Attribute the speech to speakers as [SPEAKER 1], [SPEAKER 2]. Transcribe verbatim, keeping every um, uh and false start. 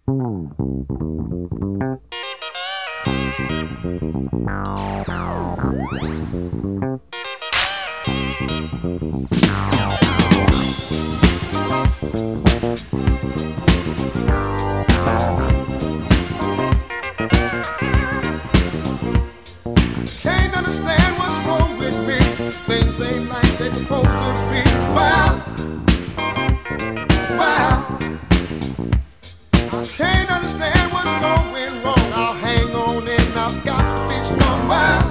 [SPEAKER 1] Can't understand what's wrong with me. Things ain't like they're supposed to be. Wow, wow. I can't understand what's going wrong. I'll hang on and I've got to be strong. Wow.